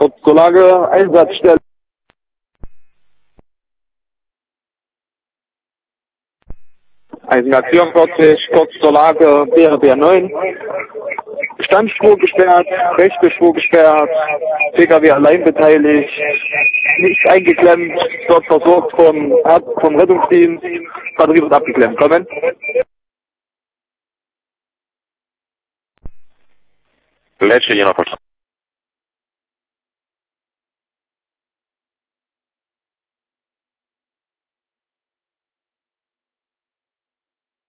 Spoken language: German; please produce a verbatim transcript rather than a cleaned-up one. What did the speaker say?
Kurz zur Lage, Einsatzstelle. eins vierundvierzig, kurz zur Lage, B R B neun. Standspur gesperrt, rechte Spur gesperrt, P K W allein beteiligt, nicht eingeklemmt, dort versorgt vom, vom Rettungsdienst, Batterie wird abgeklemmt. Kommen. Letzte Jennifer.